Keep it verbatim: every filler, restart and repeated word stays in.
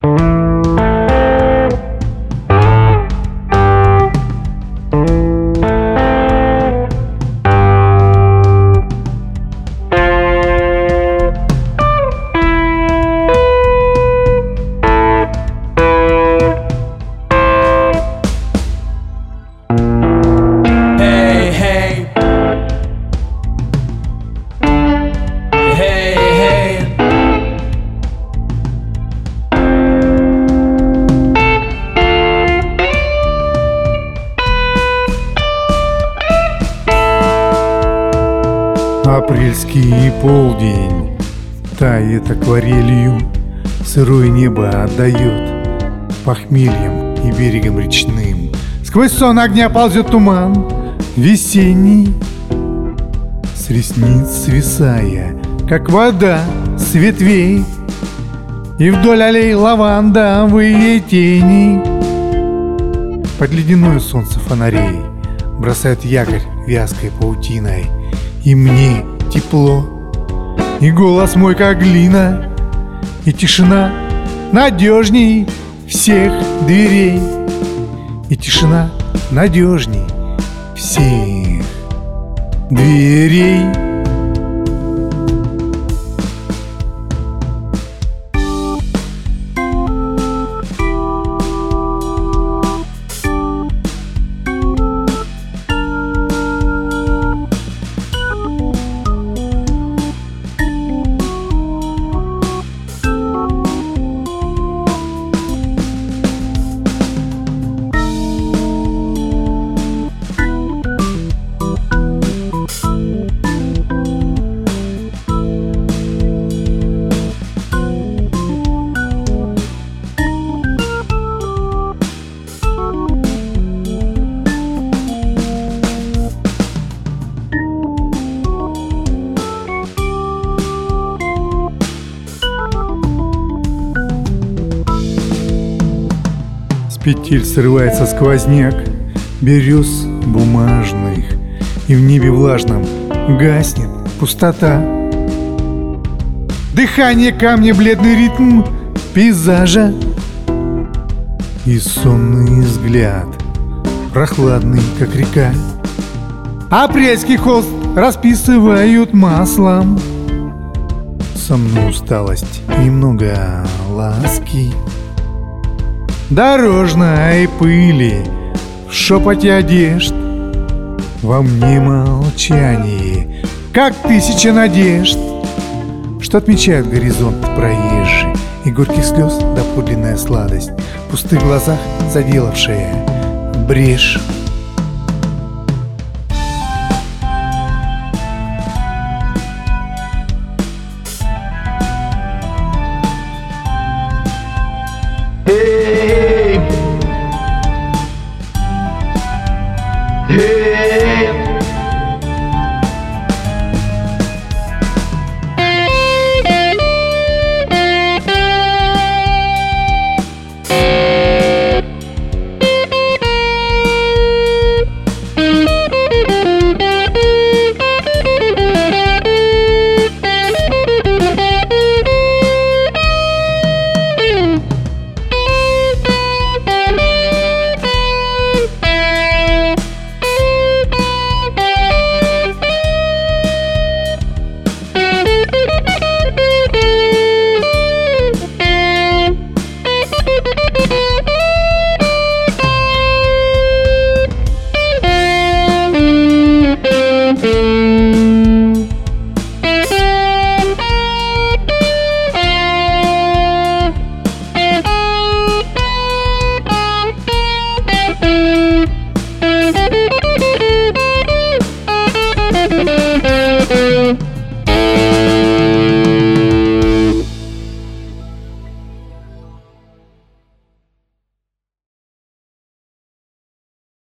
Апрельский полдень тает акварелью, сырое небо отдает похмельем и берегом речным. Сквозь сон огня ползет туман весенний, с ресниц свисая, как вода с ветвей, и вдоль аллей лавандовые тени. Под ледяное солнце фонарей бросают якорь вязкой паутиной, и мне тепло, и голос мой как глина, и тишина надежней всех дверей, и тишина надежней всех дверей. С петель срывается сквозняк берез бумажных, и в небе влажном гаснет пустота. Дыхание камня, бледный ритм пейзажа, и сонный взгляд, прохладный, как река. Апрельский холст расписывают маслом. Со мной усталость и много ласки, дорожной пыли в шепоте одежд, во мне молчание, как тысяча надежд, что отмечают горизонт проезжий, и горьких слез доподлинная сладость в пустых глазах заделавшая брешь.